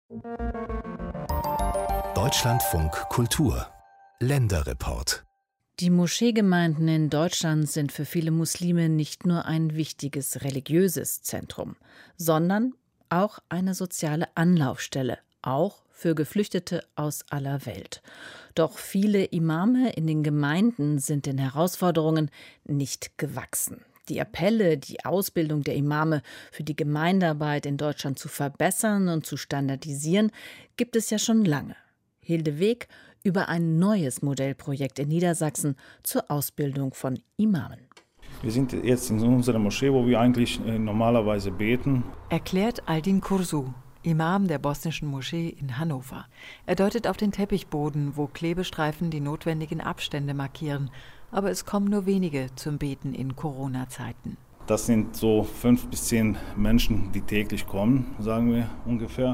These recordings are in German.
Deutschlandfunk Kultur Länderreport. Die Moscheegemeinden in Deutschland sind für viele Muslime nicht nur ein wichtiges religiöses Zentrum, sondern auch eine soziale Anlaufstelle, auch für Geflüchtete aus aller Welt. Doch viele Imame in den Gemeinden sind den Herausforderungen nicht gewachsen. Die Appelle, die Ausbildung der Imame für die Gemeindearbeit in Deutschland zu verbessern und zu standardisieren, gibt es ja schon lange. Hilde Weg über ein neues Modellprojekt in Niedersachsen zur Ausbildung von Imamen. Wir sind jetzt in unserer Moschee, wo wir eigentlich normalerweise beten. Erklärt Aldin Kursu, Imam der bosnischen Moschee in Hannover. Er deutet auf den Teppichboden, wo Klebestreifen die notwendigen Abstände markieren. Aber es kommen nur wenige zum Beten in Corona-Zeiten. Das sind so 5 bis 10 Menschen, die täglich kommen, sagen wir ungefähr.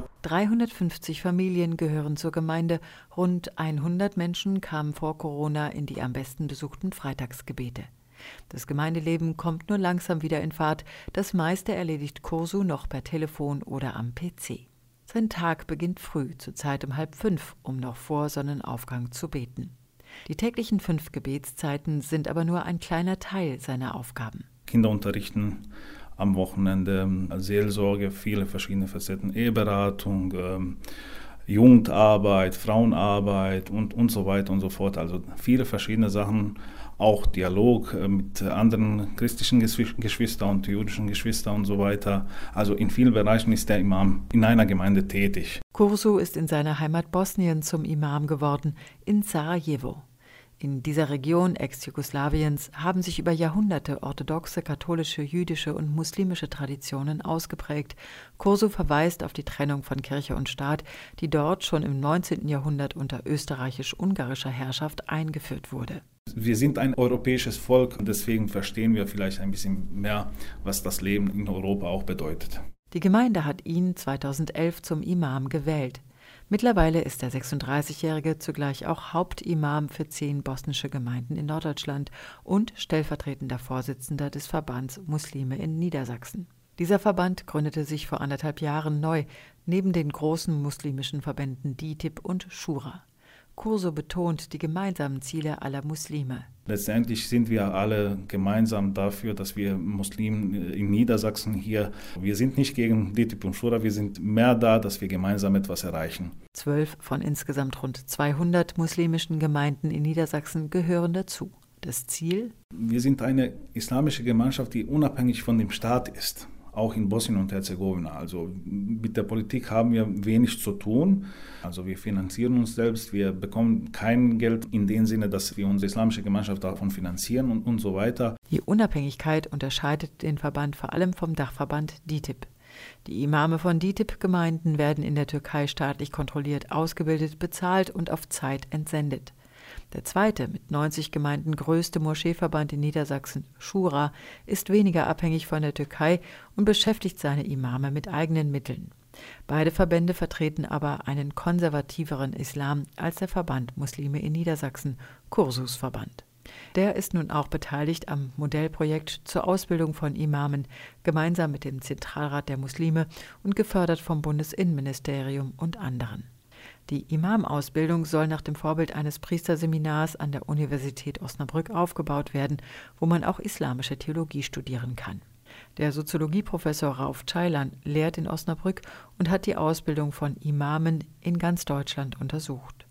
350 Familien gehören zur Gemeinde. Rund 100 Menschen kamen vor Corona in die am besten besuchten Freitagsgebete. Das Gemeindeleben kommt nur langsam wieder in Fahrt. Das meiste erledigt Kursu noch per Telefon oder am PC. Sein Tag beginnt früh, zurzeit um 4:30, um noch vor Sonnenaufgang zu beten. Die täglichen 5 Gebetszeiten sind aber nur ein kleiner Teil seiner Aufgaben. Kinder unterrichten am Wochenende, Seelsorge, viele verschiedene Facetten, Eheberatung, Jugendarbeit, Frauenarbeit und so weiter und so fort. Also viele verschiedene Sachen, auch Dialog mit anderen christlichen Geschwistern und jüdischen Geschwistern und so weiter. Also in vielen Bereichen ist der Imam in einer Gemeinde tätig. Kursu ist in seiner Heimat Bosnien zum Imam geworden, in Sarajevo. In dieser Region Ex-Jugoslawiens haben sich über Jahrhunderte orthodoxe, katholische, jüdische und muslimische Traditionen ausgeprägt. Kursu verweist auf die Trennung von Kirche und Staat, die dort schon im 19. Jahrhundert unter österreichisch-ungarischer Herrschaft eingeführt wurde. Wir sind ein europäisches Volk und deswegen verstehen wir vielleicht ein bisschen mehr, was das Leben in Europa auch bedeutet. Die Gemeinde hat ihn 2011 zum Imam gewählt. Mittlerweile ist der 36-Jährige zugleich auch Hauptimam für 10 bosnische Gemeinden in Norddeutschland und stellvertretender Vorsitzender des Verbands Muslime in Niedersachsen. Dieser Verband gründete sich vor 1,5 Jahren neu, neben den großen muslimischen Verbänden DİTİB und Şura. Kursu betont die gemeinsamen Ziele aller Muslime. Letztendlich sind wir alle gemeinsam dafür, dass wir Muslimen in Niedersachsen hier, wir sind nicht gegen DİTİB und Şura, wir sind mehr da, dass wir gemeinsam etwas erreichen. 12 von insgesamt rund 200 muslimischen Gemeinden in Niedersachsen gehören dazu. Das Ziel? Wir sind eine islamische Gemeinschaft, die unabhängig von dem Staat ist. Auch in Bosnien und Herzegowina. Also mit der Politik haben wir wenig zu tun. Also wir finanzieren uns selbst, wir bekommen kein Geld in dem Sinne, dass wir unsere islamische Gemeinschaft davon finanzieren und so weiter. Die Unabhängigkeit unterscheidet den Verband vor allem vom Dachverband DİTİB. Die Imame von DİTİB-Gemeinden werden in der Türkei staatlich kontrolliert, ausgebildet, bezahlt und auf Zeit entsendet. Der zweite, mit 90 Gemeinden größte Moscheeverband in Niedersachsen, Şura, ist weniger abhängig von der Türkei und beschäftigt seine Imame mit eigenen Mitteln. Beide Verbände vertreten aber einen konservativeren Islam als der Verband Muslime in Niedersachsen, Kursus Verband. Der ist nun auch beteiligt am Modellprojekt zur Ausbildung von Imamen, gemeinsam mit dem Zentralrat der Muslime und gefördert vom Bundesinnenministerium und anderen. Die Imam-Ausbildung soll nach dem Vorbild eines Priesterseminars an der Universität Osnabrück aufgebaut werden, wo man auch islamische Theologie studieren kann. Der Soziologieprofessor Rauf Ceylan lehrt in Osnabrück und hat die Ausbildung von Imamen in ganz Deutschland untersucht.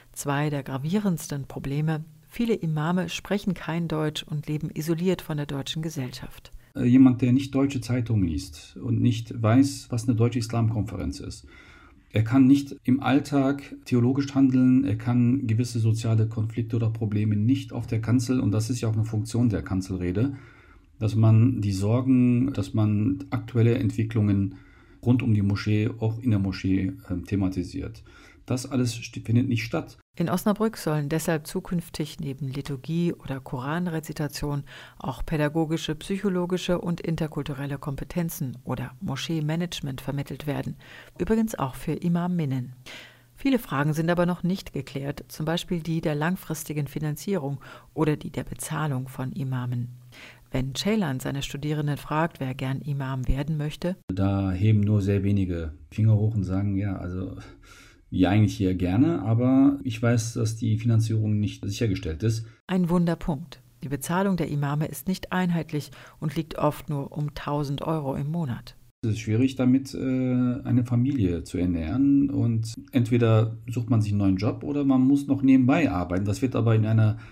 2 der gravierendsten Probleme: viele Imame sprechen kein Deutsch und leben isoliert von der deutschen Gesellschaft. Jemand, der nicht deutsche Zeitungen liest und nicht weiß, was eine deutsche Islamkonferenz ist. Er kann nicht im Alltag theologisch handeln, er kann gewisse soziale Konflikte oder Probleme nicht auf der Kanzel, und das ist ja auch eine Funktion der Kanzelrede, dass man die Sorgen, dass man aktuelle Entwicklungen rund um die Moschee auch in der Moschee thematisiert. Das alles findet nicht statt. In Osnabrück sollen deshalb zukünftig neben Liturgie oder Koranrezitation auch pädagogische, psychologische und interkulturelle Kompetenzen oder Moschee-Management vermittelt werden, übrigens auch für Imaminnen. Viele Fragen sind aber noch nicht geklärt, zum Beispiel die der langfristigen Finanzierung oder die der Bezahlung von Imamen. Wenn Ceylan seine Studierenden fragt, wer gern Imam werden möchte, da heben nur sehr wenige Finger hoch und sagen, ja, also ja, eigentlich hier gerne, aber ich weiß, dass die Finanzierung nicht sichergestellt ist. Ein Wunderpunkt. Die Bezahlung der Imame ist nicht einheitlich und liegt oft nur um 1.000 € im Monat. Es ist schwierig, damit eine Familie zu ernähren, und entweder sucht man sich einen neuen Job oder man muss noch nebenbei arbeiten. Das wird aber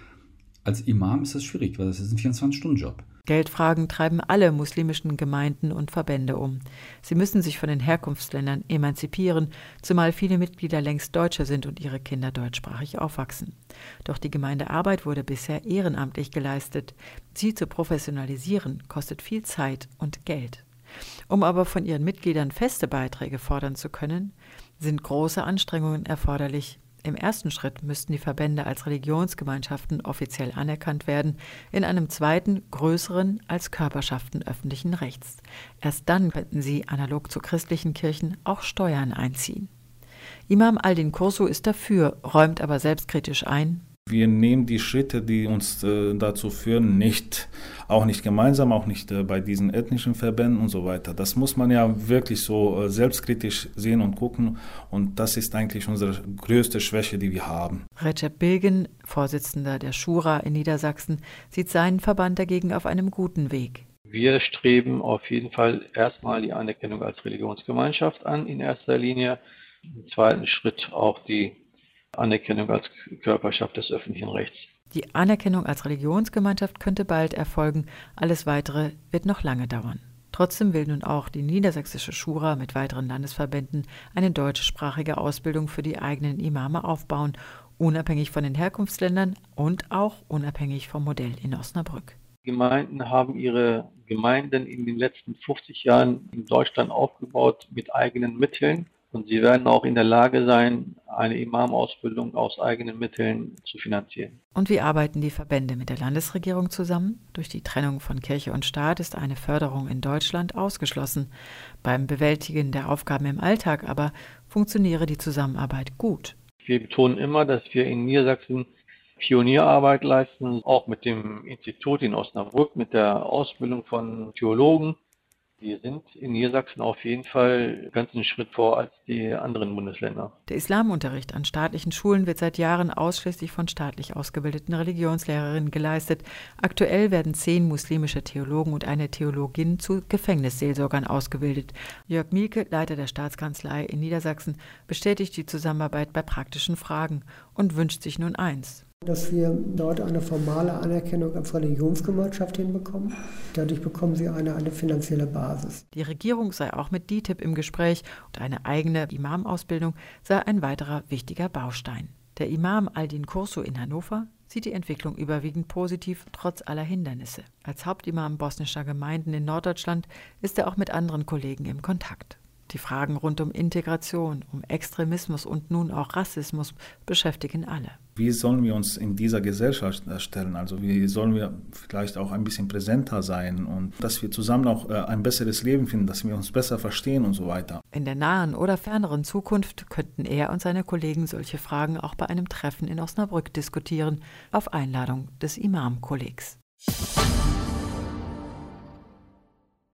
als Imam ist das schwierig, weil das ist ein 24-Stunden-Job. Geldfragen treiben alle muslimischen Gemeinden und Verbände um. Sie müssen sich von den Herkunftsländern emanzipieren, zumal viele Mitglieder längst Deutsche sind und ihre Kinder deutschsprachig aufwachsen. Doch die Gemeindearbeit wurde bisher ehrenamtlich geleistet. Sie zu professionalisieren, kostet viel Zeit und Geld. Um aber von ihren Mitgliedern feste Beiträge fordern zu können, sind große Anstrengungen erforderlich. Im ersten Schritt müssten die Verbände als Religionsgemeinschaften offiziell anerkannt werden, in einem zweiten, größeren, als Körperschaften öffentlichen Rechts. Erst dann könnten sie, analog zu christlichen Kirchen, auch Steuern einziehen. Imam Aldin Kursu ist dafür, räumt aber selbstkritisch ein: Wir nehmen die Schritte, die uns dazu führen, nicht. Auch nicht gemeinsam, auch nicht bei diesen ethnischen Verbänden und so weiter. Das muss man ja wirklich so selbstkritisch sehen und gucken. Und das ist eigentlich unsere größte Schwäche, die wir haben. Recep Bilgin, Vorsitzender der Schura in Niedersachsen, sieht seinen Verband dagegen auf einem guten Weg. Wir streben auf jeden Fall erstmal die Anerkennung als Religionsgemeinschaft an, in erster Linie. Im zweiten Schritt auch die Anerkennung als Körperschaft des öffentlichen Rechts. Die Anerkennung als Religionsgemeinschaft könnte bald erfolgen, alles Weitere wird noch lange dauern. Trotzdem will nun auch die niedersächsische Schura mit weiteren Landesverbänden eine deutschsprachige Ausbildung für die eigenen Imame aufbauen, unabhängig von den Herkunftsländern und auch unabhängig vom Modell in Osnabrück. Die Gemeinden haben ihre Gemeinden in den letzten 50 Jahren in Deutschland aufgebaut mit eigenen Mitteln. Und sie werden auch in der Lage sein, eine Imamausbildung aus eigenen Mitteln zu finanzieren. Und wie arbeiten die Verbände mit der Landesregierung zusammen? Durch die Trennung von Kirche und Staat ist eine Förderung in Deutschland ausgeschlossen. Beim Bewältigen der Aufgaben im Alltag aber funktioniere die Zusammenarbeit gut. Wir betonen immer, dass wir in Niedersachsen Pionierarbeit leisten, auch mit dem Institut in Osnabrück, mit der Ausbildung von Theologen. Wir sind in Niedersachsen auf jeden Fall ganz einen Schritt vor als die anderen Bundesländer. Der Islamunterricht an staatlichen Schulen wird seit Jahren ausschließlich von staatlich ausgebildeten Religionslehrerinnen geleistet. Aktuell werden 10 muslimische Theologen und eine Theologin zu Gefängnisseelsorgern ausgebildet. Jörg Mielke, Leiter der Staatskanzlei in Niedersachsen, bestätigt die Zusammenarbeit bei praktischen Fragen und wünscht sich nun eins: dass wir dort eine formale Anerkennung als Religionsgemeinschaft hinbekommen. Dadurch bekommen sie eine finanzielle Basis. Die Regierung sei auch mit DİTİB im Gespräch und eine eigene Imamausbildung sei ein weiterer wichtiger Baustein. Der Imam Aldin Kursu in Hannover sieht die Entwicklung überwiegend positiv, trotz aller Hindernisse. Als Hauptimam bosnischer Gemeinden in Norddeutschland ist er auch mit anderen Kollegen im Kontakt. Die Fragen rund um Integration, um Extremismus und nun auch Rassismus beschäftigen alle. Wie sollen wir uns in dieser Gesellschaft stellen? Also wie sollen wir vielleicht auch ein bisschen präsenter sein und dass wir zusammen auch ein besseres Leben finden, dass wir uns besser verstehen und so weiter. In der nahen oder ferneren Zukunft könnten er und seine Kollegen solche Fragen auch bei einem Treffen in Osnabrück diskutieren, auf Einladung des Imam-Kollegs.